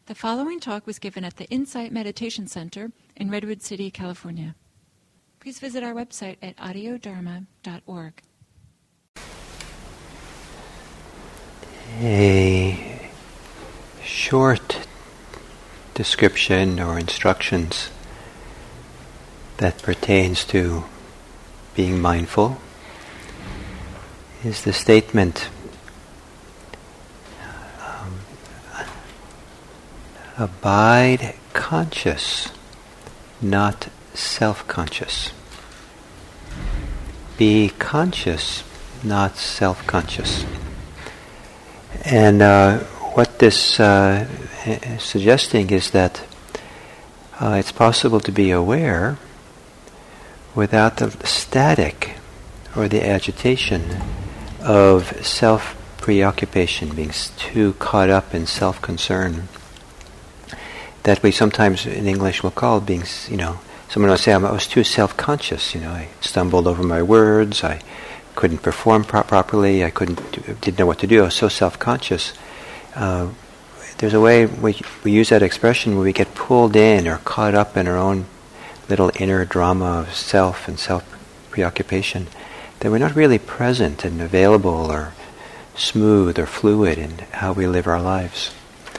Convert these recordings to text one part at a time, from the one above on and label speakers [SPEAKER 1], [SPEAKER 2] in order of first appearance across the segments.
[SPEAKER 1] The following talk was given at the Insight Meditation Center in Redwood City, California. Please visit our website at audiodharma.org.
[SPEAKER 2] A short description or instructions that pertains to being mindful is the statement, abide conscious, not self-conscious. Be conscious, not self-conscious. And what this is suggesting is that it's possible to be aware without the static or the agitation of self-preoccupation, being too caught up in self-concern, that we sometimes in English will call being, someone will say, I was too self-conscious, I stumbled over my words, I couldn't perform properly, didn't know what to do, I was so self-conscious. There's a way we use that expression where we get pulled in or caught up in our own little inner drama of self and self-preoccupation, that we're not really present and available or smooth or fluid in how we live our lives.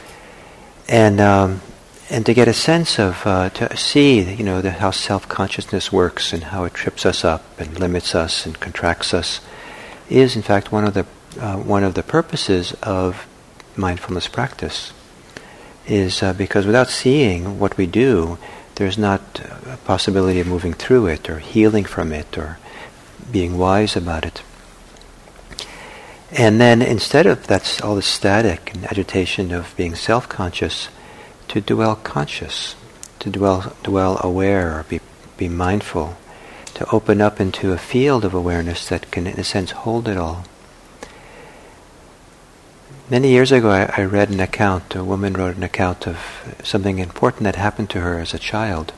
[SPEAKER 2] And to get a sense of, to see, how self-consciousness works and how it trips us up and limits us and contracts us, is in fact one of the purposes of mindfulness practice. Is because without seeing what we do, there's not a possibility of moving through it or healing from it or being wise about it. And then instead of all the static and agitation of being self-conscious, to dwell conscious, to dwell aware, or be mindful, to open up into a field of awareness that can, in a sense, hold it all. Many years ago, I read an account, a woman wrote an account of something important that happened to her as a child.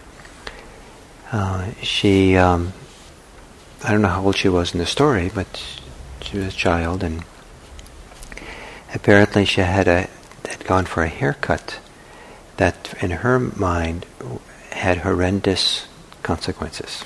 [SPEAKER 2] She, I don't know how old she was in the story, but she was a child, and apparently she had gone for a haircut that in her mind had horrendous consequences.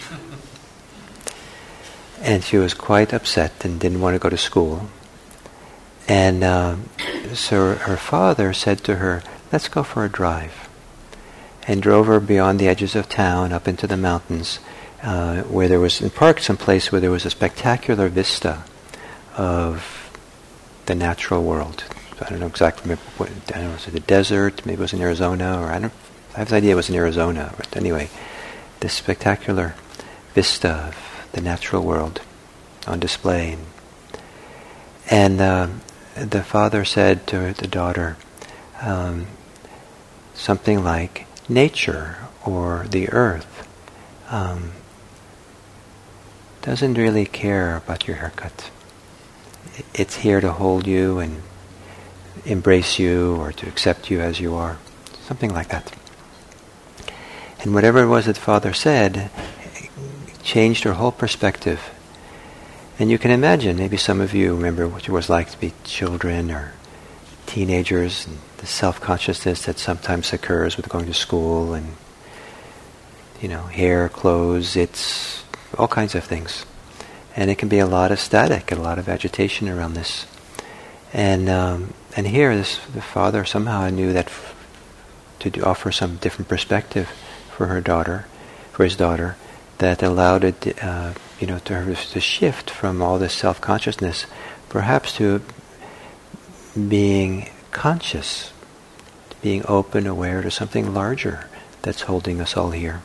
[SPEAKER 2] And she was quite upset and didn't want to go to school. And so her father said to her, let's go for a drive. And drove her beyond the edges of town, up into the mountains, where there was, in park someplace where there was a spectacular vista of the natural world. I don't know exactly, was it the desert, maybe it was in Arizona, or I have the idea it was in Arizona, but anyway, this spectacular vista of the natural world on display. And the father said to the daughter something like, nature or the earth doesn't really care about your haircut. It's here to hold you and embrace you or to accept you as you are. Something like that. And whatever it was that the father said changed her whole perspective. And you can imagine, maybe some of you remember what it was like to be children or teenagers, and the self-consciousness that sometimes occurs with going to school and, hair, clothes, it's all kinds of things. And it can be a lot of static, a lot of agitation around this. And here, the father somehow knew that to offer some different perspective for his daughter, that allowed it, to her to shift from all this self-consciousness, perhaps to being conscious, being open, aware to something larger that's holding us all here.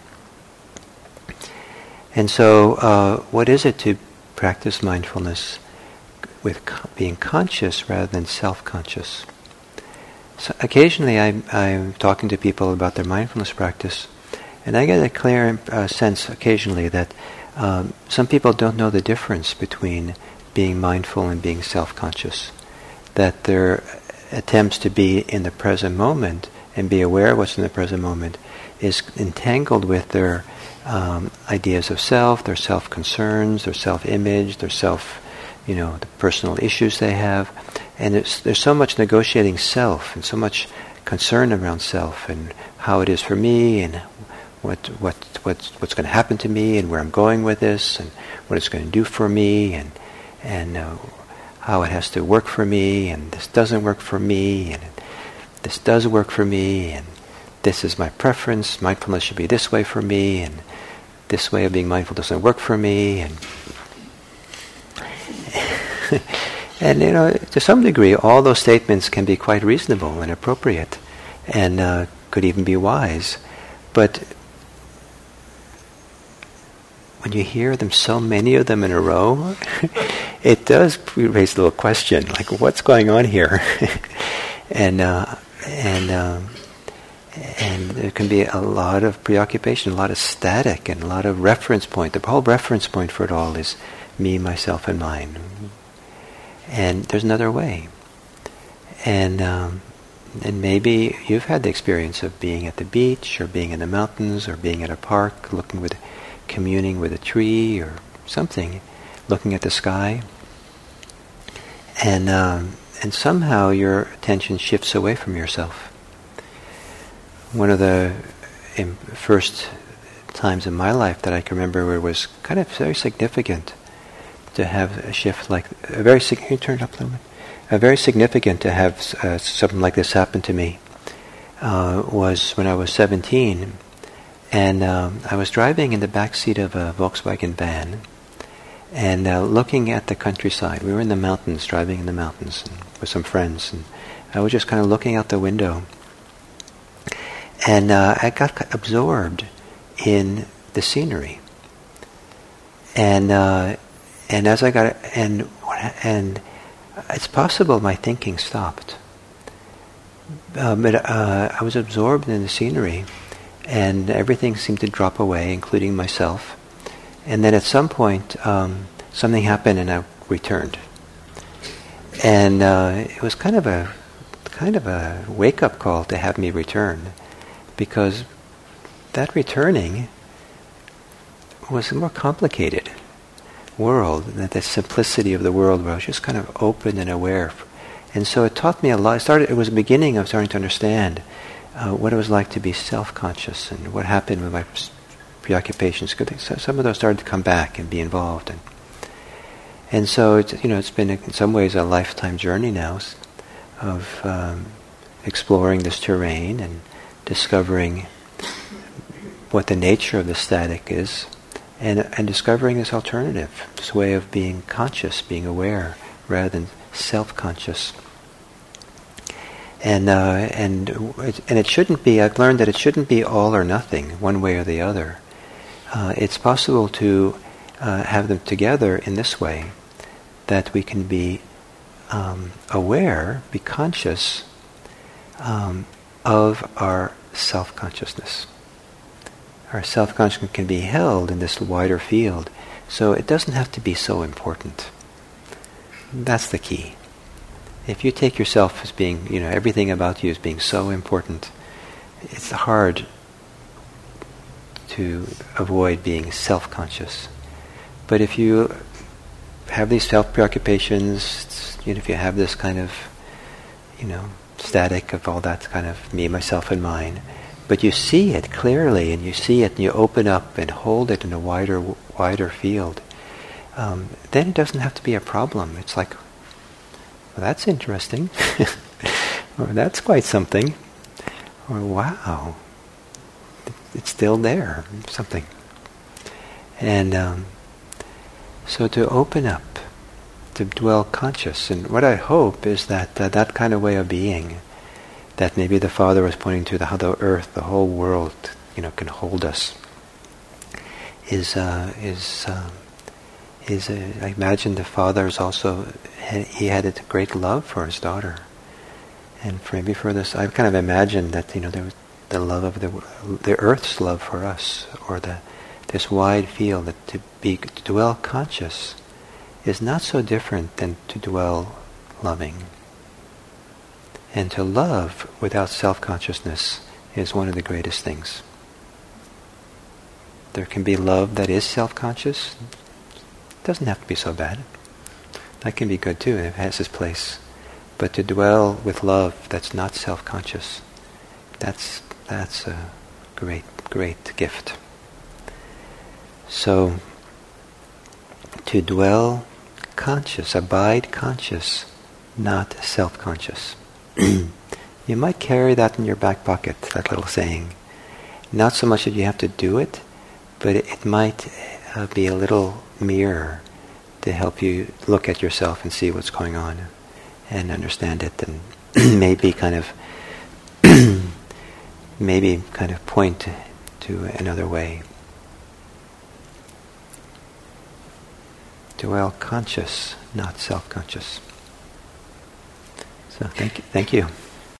[SPEAKER 2] And so, what is it to practice mindfulness with being conscious rather than self-conscious? So occasionally I'm talking to people about their mindfulness practice, and I get a clear sense occasionally that some people don't know the difference between being mindful and being self-conscious, that their attempts to be in the present moment and be aware of what's in the present moment is entangled with their ideas of self, their self-concerns, their self-image, their self, the personal issues they have. And there's so much negotiating self and so much concern around self and how it is for me and what's going to happen to me and where I'm going with this and what it's going to do for me and how it has to work for me and this doesn't work for me and this does work for me and this is my preference. Mindfulness should be this way for me and this way of being mindful doesn't work for me and and to some degree all those statements can be quite reasonable and appropriate and could even be wise, but when you hear them, so many of them in a row, it does raise a little question, like what's going on here? and there can be a lot of preoccupation, a lot of static, and a lot of reference point. The whole reference point for it all is me, myself, and mine. And there's another way. And maybe you've had the experience of being at the beach, or being in the mountains, or being at a park, communing with a tree or something, looking at the sky, and somehow your attention shifts away from yourself. One of the first times in my life that I can remember where it was kind of very significant to have a shift like very significant to have something like this happen to me was when I was 17. And I was driving in the back seat of a Volkswagen van and looking at the countryside. We were in the mountains, driving in the mountains with some friends. And I was just kind of looking out the window. And I got absorbed in the scenery. And as I got... And it's possible my thinking stopped. But I was absorbed in the scenery. And everything seemed to drop away, including myself. And then at some point, something happened, and I returned. And it was kind of a wake-up call to have me return, because that returning was a more complicated world than the simplicity of the world, where I was just kind of open and aware. And so it taught me a lot. It was the beginning of starting to understand what it was like to be self-conscious and what happened with my preoccupations. Some of those started to come back and be involved. And so it's been in some ways a lifetime journey now of exploring this terrain and discovering what the nature of the static is and discovering this alternative, this way of being conscious, being aware, rather than self-conscious. And it shouldn't be. I've learned that it shouldn't be all or nothing, one way or the other. It's possible to have them together in this way, that we can be aware, be conscious of our self-consciousness. Our self-consciousness can be held in this wider field, so it doesn't have to be so important. That's the key. If you take yourself as being, everything about you as being so important, it's hard to avoid being self-conscious. But if you have these self-preoccupations, if you have this kind of, static of all that kind of me, myself, and mine, but you see it clearly, and you see it, and you open up and hold it in a wider field, then it doesn't have to be a problem. It's like, well, that's interesting, or that's quite something, or wow, it's still there, something. And so to open up, to dwell conscious, and what I hope is that that kind of way of being, that maybe the Father was pointing to, how the earth, the whole world, can hold us, I imagine the Father is also, he had a great love for his daughter, and maybe for this, I've kind of imagined that there was the love of the earth's love for us, or this wide field, that to dwell conscious is not so different than to dwell loving. And to love without self-consciousness is one of the greatest things. There can be love that is self-conscious. It doesn't have to be so bad. That can be good too, and it has its place. But to dwell with love that's not self-conscious That's a great gift. So, to dwell conscious, abide conscious, not self-conscious. You might carry that in your back pocket, that little saying. Not so much that you have to do it, but it might be a little mirror to help you look at yourself and see what's going on and understand it, and maybe kind of point to another way. Dwell conscious, not self-conscious. So thank you.